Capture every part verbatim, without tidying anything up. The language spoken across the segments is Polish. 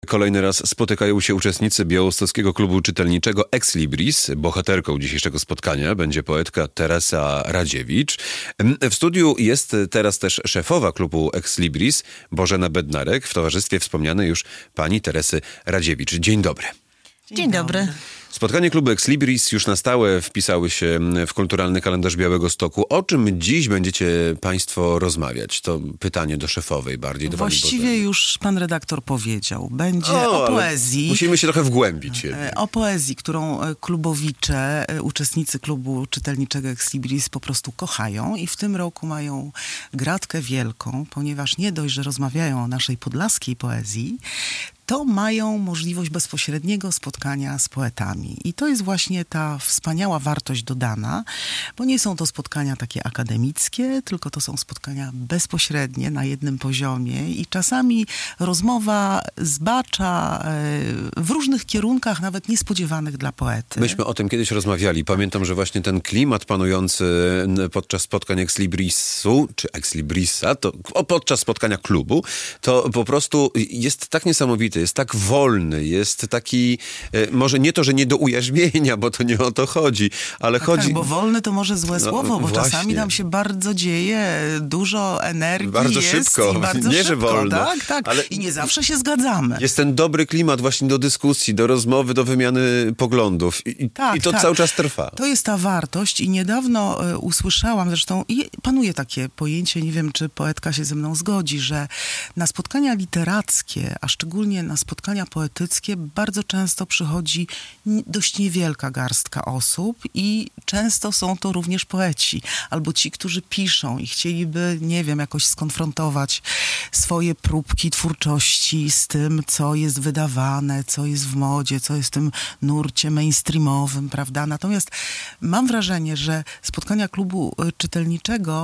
Kolejny raz spotykają się uczestnicy Białostockiego Klubu Czytelniczego Ex Libris. Bohaterką dzisiejszego spotkania będzie poetka Teresa Radziewicz. W studiu jest teraz też szefowa klubu Ex Libris, Bożena Bednarek, w towarzystwie wspomnianej już pani Teresy Radziewicz. Dzień dobry. Dzień, Dzień dobry. dobry. Spotkanie klubu Ex Libris już na stałe wpisały się w kulturalny kalendarz Białegostoku. O czym dziś będziecie państwo rozmawiać? To pytanie do szefowej bardziej. Do Właściwie już pan redaktor powiedział. Będzie o, o poezji. Musimy się trochę wgłębić. O poezji, którą klubowicze, uczestnicy klubu czytelniczego Ex Libris po prostu kochają i w tym roku mają gratkę wielką, ponieważ nie dość, że rozmawiają o naszej podlaskiej poezji, to mają możliwość bezpośredniego spotkania z poetami. I to jest właśnie ta wspaniała wartość dodana, bo nie są to spotkania takie akademickie, tylko to są spotkania bezpośrednie, na jednym poziomie i czasami rozmowa zbacza w różnych kierunkach, nawet niespodziewanych dla poety. Myśmy o tym kiedyś rozmawiali. Pamiętam, że właśnie ten klimat panujący podczas spotkań Ex Librisu, czy Ex Librisa, to podczas spotkania klubu, to po prostu jest tak niesamowity, jest tak wolny, jest taki, może nie to, że nie do ujarzmienia, bo to nie o to chodzi, ale tak, chodzi... Tak, bo wolny to może złe no, słowo, bo właśnie. Czasami tam się bardzo dzieje, dużo energii bardzo jest szybko. i bardzo nie, szybko. Że wolno, tak, tak. Ale I nie zawsze się zgadzamy. Jest ten dobry klimat właśnie do dyskusji, do rozmowy, do wymiany poglądów i, tak, i to tak. cały czas trwa. To jest ta wartość i niedawno y, usłyszałam, zresztą i panuje takie pojęcie, nie wiem, czy poetka się ze mną zgodzi, że na spotkania literackie, a szczególnie na spotkania poetyckie bardzo często przychodzi dość niewielka garstka osób i często są to również poeci, albo ci, którzy piszą i chcieliby, nie wiem, jakoś skonfrontować swoje próbki twórczości z tym, co jest wydawane, co jest w modzie, co jest w tym nurcie mainstreamowym, prawda? Natomiast mam wrażenie, że spotkania klubu czytelniczego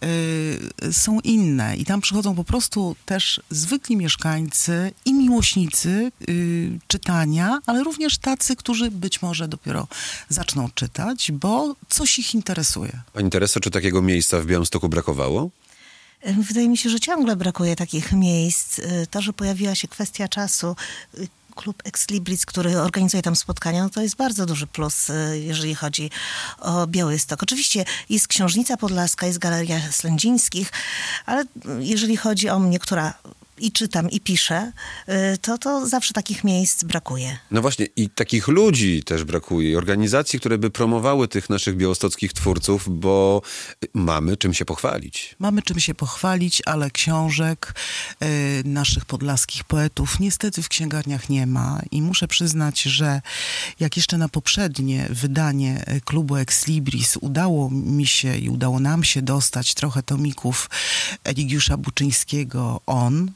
y, są inne i tam przychodzą po prostu też zwykli mieszkańcy i miłośnicy y, czytania, ale również tacy, którzy być może dopiero zaczną czytać, bo coś ich interesuje. Pani Tereso, czy takiego miejsca w Białymstoku brakowało? Wydaje mi się, że ciągle brakuje takich miejsc. To, że pojawiła się kwestia czasu, klub Ex Libris, który organizuje tam spotkania, no to jest bardzo duży plus, jeżeli chodzi o Białystok. Oczywiście jest Książnica Podlaska, jest Galeria Slędzińskich, ale jeżeli chodzi o mnie, która i czytam, i piszę, to, to zawsze takich miejsc brakuje. No właśnie, i takich ludzi też brakuje, organizacji, które by promowały tych naszych białostockich twórców, bo mamy czym się pochwalić. Mamy czym się pochwalić, ale książek y, naszych podlaskich poetów niestety w księgarniach nie ma i muszę przyznać, że jak jeszcze na poprzednie wydanie klubu Ex Libris udało mi się i udało nam się dostać trochę tomików Eligiusza Buczyńskiego On,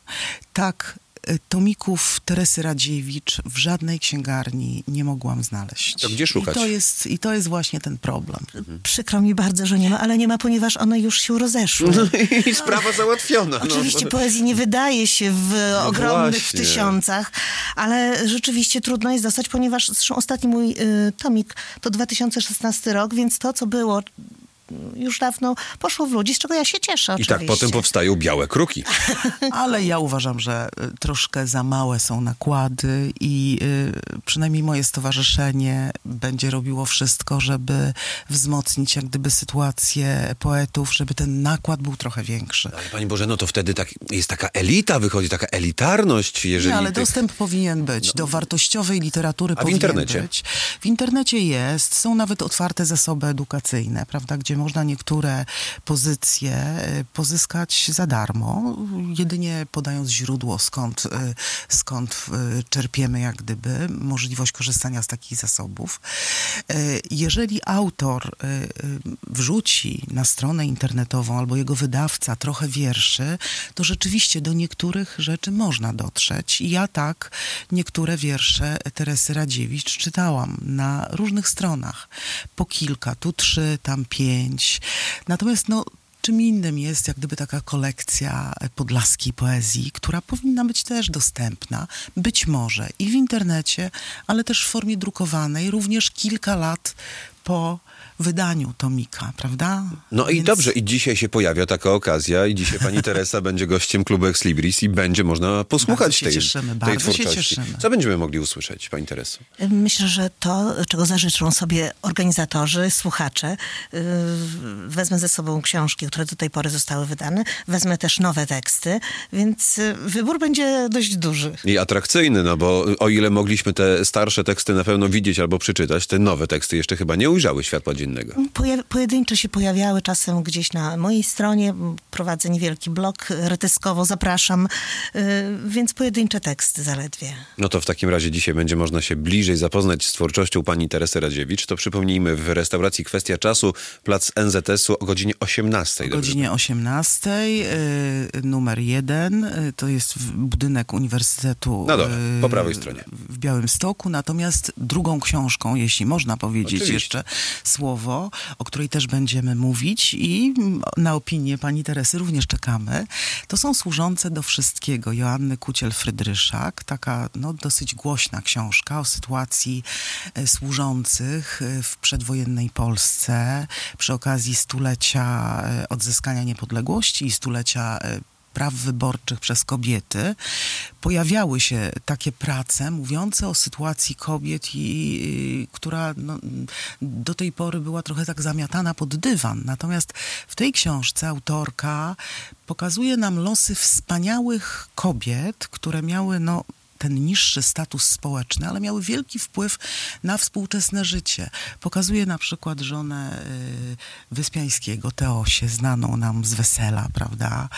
tak tomików Teresy Radziewicz w żadnej księgarni nie mogłam znaleźć. To gdzie szukać? I to jest, i to jest właśnie ten problem. Mhm. Przykro mi bardzo, że nie ma, ale nie ma, ponieważ one już się rozeszły. No i sprawa załatwiona. Oczywiście no. poezji nie wydaje się w no ogromnych właśnie. w tysiącach, ale rzeczywiście trudno jest dostać, ponieważ zresztą ostatni mój y, tomik to dwa tysiące szesnasty rok, więc to, co było już dawno poszło w ludzi, z czego ja się cieszę oczywiście. I tak potem powstają białe kruki. Ale ja uważam, że troszkę za małe są nakłady i y, przynajmniej moje stowarzyszenie będzie robiło wszystko, żeby wzmocnić jak gdyby sytuację poetów, żeby ten nakład był trochę większy. Ale Pani Bożeno, to wtedy tak, jest taka elita, wychodzi taka elitarność, jeżeli... Nie, ale tych... dostęp powinien być. No. Do wartościowej literatury A w powinien internecie? być. W internecie jest. Są nawet otwarte zasoby edukacyjne, prawda, gdzie można niektóre pozycje pozyskać za darmo, jedynie podając źródło, skąd, skąd czerpiemy jak gdyby możliwość korzystania z takich zasobów. Jeżeli autor wrzuci na stronę internetową albo jego wydawca trochę wierszy, to rzeczywiście do niektórych rzeczy można dotrzeć. I ja tak niektóre wiersze Teresy Radziewicz czytałam na różnych stronach. Po kilka, tu trzy, tam pięć. Natomiast no, czym innym jest jak gdyby taka kolekcja podlaskiej poezji, która powinna być też dostępna, być może i w internecie, ale też w formie drukowanej, również kilka lat po wydaniu tomika, prawda? No i Więc- dobrze, i dzisiaj się pojawia taka okazja i dzisiaj pani Teresa będzie gościem klubu Ex Libris i będzie można posłuchać Bardzo się tej, cieszymy, tej bardzo się twórczości. cieszymy. Co będziemy mogli usłyszeć, pani Tereso? Myślę, że to, czego zażyczą sobie organizatorzy, słuchacze, yy, wezmę ze sobą książki, które do tej pory zostały wydane, wezmę też nowe teksty, więc yy, wybór będzie dość duży. I atrakcyjny, no bo o ile mogliśmy te starsze teksty na pewno widzieć albo przeczytać, te nowe teksty jeszcze chyba nie ujrzały światła dziennego. Poja- pojedyncze się pojawiały czasem gdzieś na mojej stronie, prowadzę niewielki blog retyskowo, zapraszam, yy, więc pojedyncze teksty zaledwie. No to w takim razie dzisiaj będzie można się bliżej zapoznać z twórczością pani Teresy Radziewicz. To przypomnijmy, w restauracji Kwestia Czasu, plac N Z S-u o godzinie osiemnastej. O godzinie osiemnastej, y, numer jeden, y, to jest w- budynek Uniwersytetu No dobra, y, po prawej stronie. w Białymstoku, natomiast drugą książką, jeśli można powiedzieć Oczywiście. jeszcze słowo, o której też będziemy mówić i mm, na opinię pani Teresy również czekamy, to są Służące do wszystkiego Joanny Kuciel-Frydryszak, taka no, dosyć głośna książka o sytuacji e, służących e, w przedwojennej Polsce przy okazji stulecia e, odzyskania niepodległości i stulecia e, praw wyborczych przez kobiety. Pojawiały się takie prace mówiące o sytuacji kobiet, i, i, która no, do tej pory była trochę tak zamiatana pod dywan. Natomiast w tej książce autorka pokazuje nam losy wspaniałych kobiet, które miały no, ten niższy status społeczny, ale miały wielki wpływ na współczesne życie. Pokazuje na przykład żonę y, Wyspiańskiego, Teosię, znaną nam z Wesela, prawda?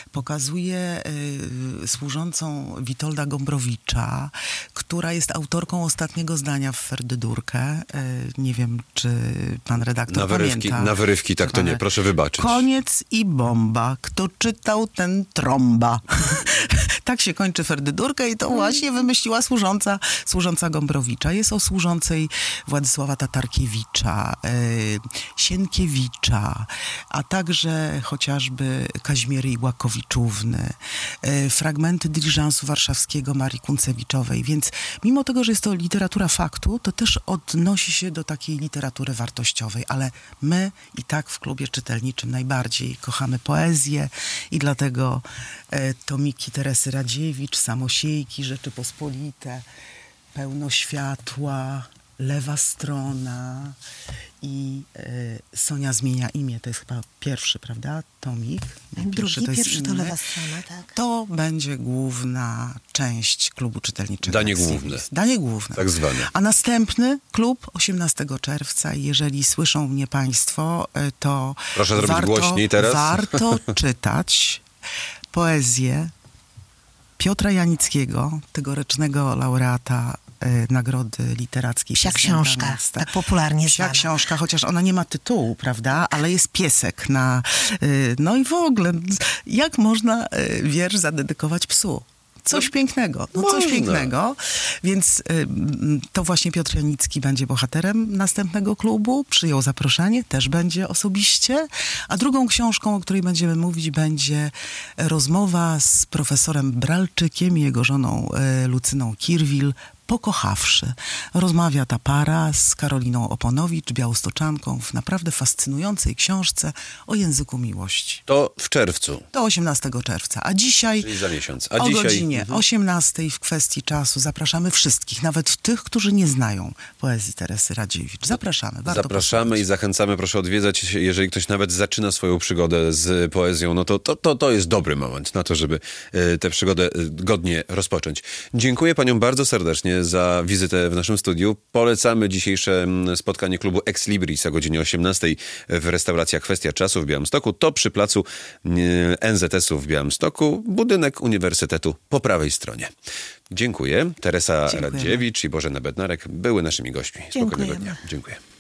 Pokazuje y, służącą Witolda Gombrowicza, która jest autorką ostatniego zdania w Ferdydurkę. Y, nie wiem, czy pan redaktor Na wyrywki, pamięta. na wyrywki tak to nie, proszę wybaczyć. Koniec i bomba. Kto czytał, ten trąba. Tak się kończy Ferdydurkę i to właśnie wymyśliła służąca, służąca Gombrowicza. Jest o służącej Władysława Tatarkiewicza, y, Sienkiewicza, a także chociażby Kazimiery Iłakowiczówny, y, fragmenty dyliżansu warszawskiego Marii Kuncewiczowej. Więc mimo tego, że jest to literatura faktu, to też odnosi się do takiej literatury wartościowej. Ale my i tak w klubie czytelniczym najbardziej kochamy poezję i dlatego y, tomiki Teresy Radziewicz, Samosiejki, Rzeczypospolite, Pełno światła, Lewa strona i y, Sonia zmienia imię. To jest chyba pierwszy, prawda? Tomik. Nie, Drugi, to jest pierwszy to inny. Lewa strona, tak. To będzie główna część klubu czytelniczego. Danie Ex główne. Libris. Danie główne. Tak zwane. A następny klub osiemnastego czerwca. Jeżeli słyszą mnie państwo, y, to Proszę zrobić warto, głośniej teraz. warto czytać poezję Piotra Janickiego, tegorocznego laureata y, Nagrody Literackiej. Psia Prezydenta książka, miasta. tak popularnie Psia zwana. książka, chociaż ona nie ma tytułu, prawda? Ale jest piesek na... Y, no i w ogóle, jak można y, wiersz zadedykować psu? Coś pięknego, no coś Można. pięknego. Więc y, m, to właśnie Piotr Janicki będzie bohaterem następnego klubu. Przyjął zaproszenie, też będzie osobiście. A drugą książką, o której będziemy mówić, będzie rozmowa z profesorem Bralczykiem i jego żoną y, Lucyną Kirwil, Pokochawszy. Rozmawia ta para z Karoliną Oponowicz, białostoczanką, w naprawdę fascynującej książce o języku miłości. To w czerwcu, Do osiemnastego czerwca. A dzisiaj czyli za miesiąc. A o dzisiaj godzinie osiemnastej w Kwestii Czasu zapraszamy wszystkich, nawet tych, którzy nie znają poezji Teresy Radziewicz. Zapraszamy. Warto zapraszamy posłuchać. i zachęcamy, proszę odwiedzać. Jeżeli ktoś nawet zaczyna swoją przygodę z poezją, no to to, to, to jest dobry moment na to, żeby e, tę przygodę e, godnie rozpocząć. Dziękuję paniom bardzo serdecznie za wizytę w naszym studiu. Polecamy dzisiejsze mm, spotkanie klubu Ex Libris o godzinie osiemnastej w restauracji Kwestia Czasu w Białymstoku. To przy placu e, N Z S-u w Białymstoku, budynek Uniwersytetu po prawej stronie. Dziękuję. Teresa Dziękujemy. Radziewicz i Bożena Bednarek były naszymi gośćmi. Spokojnego Dziękujemy. dnia. Dziękuję.